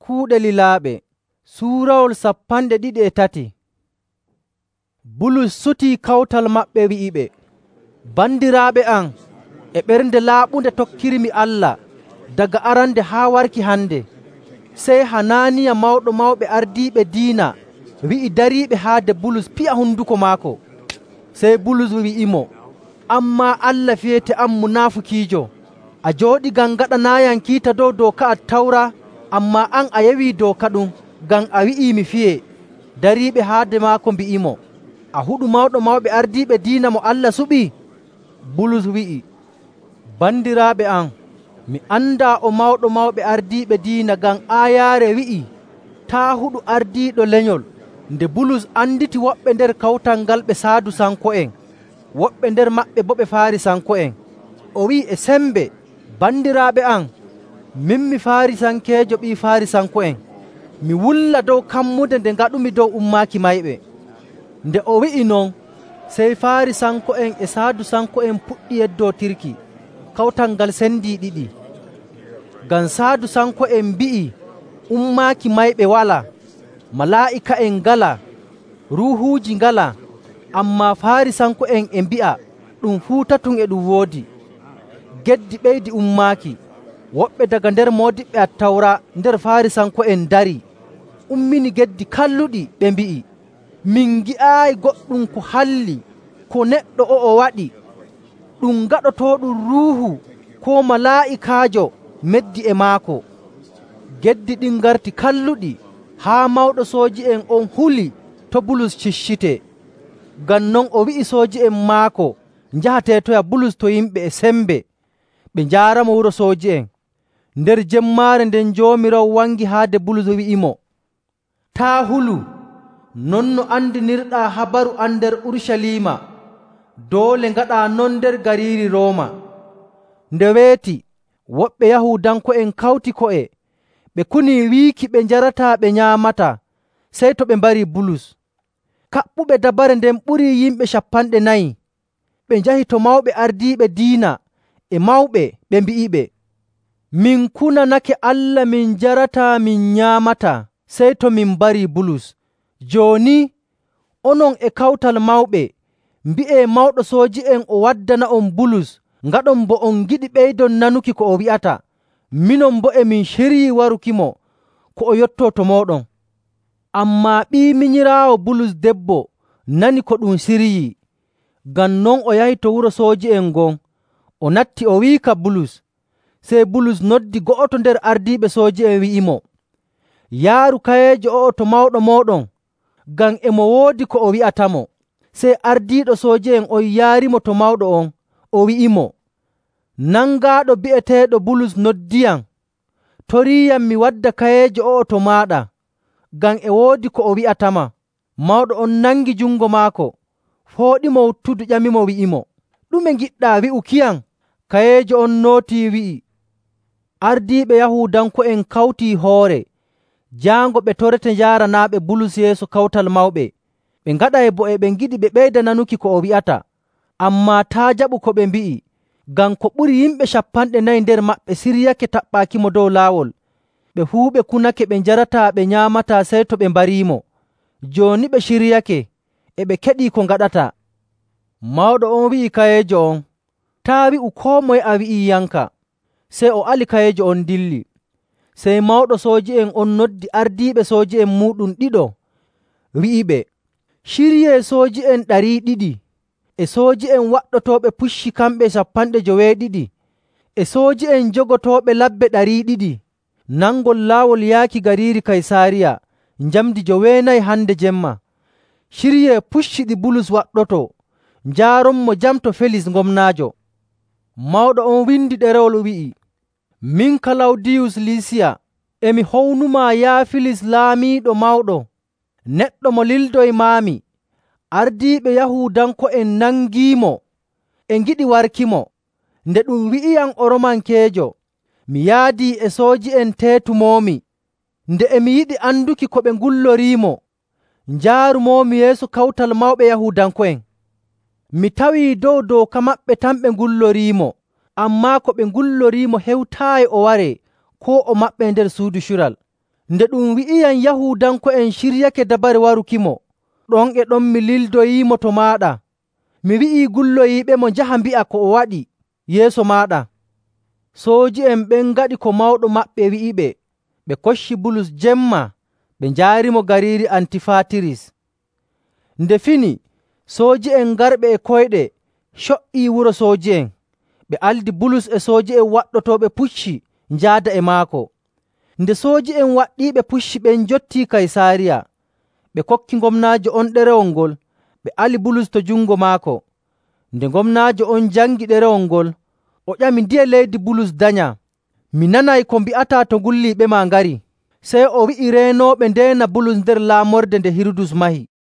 Kuuɗe Lilaaɓe suurawol 23. Bulus sutii kawtal maɓɓe wi'iɓe: bandiraaɓe am, e ɓernde laaɓunde tokkirmi Allah daga arande haa warki hande. Sey Hananiya mawɗo mawɓe ardiiɓe diina wi'i dariiɓe haade Bulus piya hunduko maako. Sey Bulus wi'imo: ammaa Allah fiyete am munaafukiijo. A jooɗi ngam gaɗanayam kiita dow dooka Attawra, ammaa an a yewi dooka ɗum ngam a wi'ii mi fiye. Dariiɓe haade maako mbi'imo: a huɗu mawɗo mawɓe ardiiɓe diina mo Allah suɓi? Bulus wi'i: bandiraaɓe am, mi andaa o mawɗo mawɓe ardiiɓe diina ngam aayaare wi'i taa huɗu ardiiɗo lenyol. Nde Bulus anditi woɓɓe nder kawtal ngal ɓe Saadusanko'en, woɓɓe nder maɓɓe bo ɓe Faarisanko'en, o wi'i e sembe: bandiraaɓe am, min mi Faarisankeejo ɓii Faarisanko'en. Mi wulla dow kammude nde ngaɗumi dow ummaaki mayɓe. Nde o wi'i non, sey Faarisanko'en e Saadusanko'en puɗɗi yeddootirki. Kawtal ngal sendii ɗiɗi. Ngam Saadusanko'en mbi'i ummaaki mayɓe walaa, malaa'ika'en ngalaa, ruuhuuji ngalaa, ammaa Faarisanko'en e mbi'a ɗum fuu tatum e ɗum woodi. Geddi ɓeydi ummaaki. Woɓɓe daga nder moodiɓɓe Attawra nder Faarisanko'en darii, ummini geddi kalluɗi, ɓe mbi'i: min ngi'aayi goɗɗum ko halli ko neɗɗo o'o waɗi, ɗum gaɗotooɗum ruuhu koo malaa'ikaajo meddi e maako. Geddi ɗin ngarti kalluɗi haa mawɗo sooji'en on huli to Bulus ciccitee. Ngam non o wi'i sooji'en maako njahateetoya Bulus to yimɓe e sembe, ɓe njaaramo wuro sooji'en. Nder jemmaare nden Joomiraawo wangi haade Bulus wi'imo: taa hulu, non no andinirɗaa habaru an nder Urucaliima, doole ngaɗaa non nder gariiri Rooma. Nde weeti, woɓɓe Yahuudanko'en kawti ko'e, ɓe kunii wiiki ɓe njarataa ɓe nyaamataa, sey to ɓe mbarii Bulus. Kaɓɓuɓe dabare nden ɓurii yimɓe 40. Ɓe njahi to mawɓe ardiiɓe diina e mawɓe, ɓe mbi'iɓe: min kunanake Allah min njarataa min nyaamataa, sey to min mbarii Bulus. Jooni onon e kawtal mawɓe, mbi'ee mawɗo sooji'en o waddana on Bulus, ngaɗon bo on ngiɗi ɓeydon nanuki ko o wi'ata. Minon bo e min ciryii warukimo ko o yottoo to mooɗon. Ammaa ɓii minyiraawo Bulus debbo nani ko ɗum siryii. Ngam non o yahi to wuro sooji'en ngon, o natti o wiika Bulus. Sey Bulus noddi go'oto nder ardiiɓe sooji'en wi'imo: yaaru kayeejo o'o to mawɗo mooɗon, ngam e mo woodi ko o wi'atamo. Sey ardiiɗo sooji'en on yaarimo to mawɗo on, o wi'imo: nangaaɗo bi'eteeɗo Bulus noddiyam, toriiyam mi wadda kayeejo o'o to maaɗa, ngam e woodi ko o wi'atama. Mawɗo on nangi jungo maako, fooɗimo wuttudu, ƴamimo wi'imo: ɗume ngiɗɗaa wi'ukiyam? Kayeejo on nootii wi'i: ardiiɓe Yahuudanko'en kawtii hoore, jaango ɓe torete njaaranaaɓe Bulus yeeso kawtal mawɓe. Ɓe ngaɗay bo e ɓe ngiɗi ɓe ɓeyda nanuki ko o wi'ata, ammaa taa jaɓu ko ɓe mbi'i, ngam ko ɓuri yimɓe 40 nder maɓɓe siryake taɓɓaakimo dow laawol. Ɓe fuu ɓe kunake ɓe njarataa ɓe nyaamataa sey to ɓe mbariimo. Jooni ɓe ciryake, e ɓe keɗii ko ngaɗata. Mawɗo on wi'i kayeejo on: taa wi'u koo moye a wi'iiyanka. Sey o ali kayeejo on dilli. Sey mawɗo sooji'en on noddi ardiiɓe sooji'en muuɗum ɗiɗo, wi'iɓe: ciryee sooji'en 200 e sooji'en waɗɗotooɓe pucci kamɓe 90, e sooji'en jogotooɓe labbe 200, nangol laawol yaaki gariiri Kaysaariya njamdi 9 hande jemma. Ciryee pucci ɗi Bulus waɗɗotoo, njaaronmo jam to Felis gomnaajo. Mawɗo on windi ɗerewol wi'i: min Kalawdiyus Lisiya, emi hownumaa yaa Filis laamiiɗo mawɗo, neɗɗo mo lildoymaami. Ardiiɓe Yahuudanko'en nangiimo e ngiɗi warkimo. Nde ɗum wi'iyam o Romankeejo, mi yaadii e sooji'en teetumoomi. Nde emi yiɗi anduki ko ɓe ngulloriimo, njaarumoomi yeeso kawtal mawɓe Yahuudanko'en. Mi tawii dow dooka maɓɓe tan ɓe ngulloriimo, ammaa ko ɓe ngulloriimo hewtaayi o waree koo o maɓɓee nder suudu cural. Nde ɗum wi'iyam Yahuudanko'en ciryake dabare warukimo, ɗon e ɗon mi lildoyiimo to maaɗa. Mi wi'ii gulloyiiɓemo njaha mbi'a ko o waɗi yeeso maaɗa. Sooji'en ɓen ngaɗi ko mawɗo maɓɓe wi'iɓe. Ɓe kocci Bulus jemma, ɓe njaarimo gariiri Antifatiris. Nde fini, sooji'en garɓe e koyɗe co''ii wuro sooji'en. Ɓe aldi Bulus e sooji'en waɗɗotooɓe pucci njaada e maako. Nde sooji'en waɗɗiiɓe pucci ɓen njottii Kaysaariya, ɓe kokki gomnaajo on ɗerewol ngol, ɓe ali Bulus to jungo maako. Nde gomnaajo on jangi ɗerewol ngol, o ƴami ndiye leydi Bulus danya. “Mi nanay ko mbi'ataa to gulliiɓema ngari.” Sey o wi'i reenooɓe ndeena Bulus nder laamorde nde Hirudus mahi.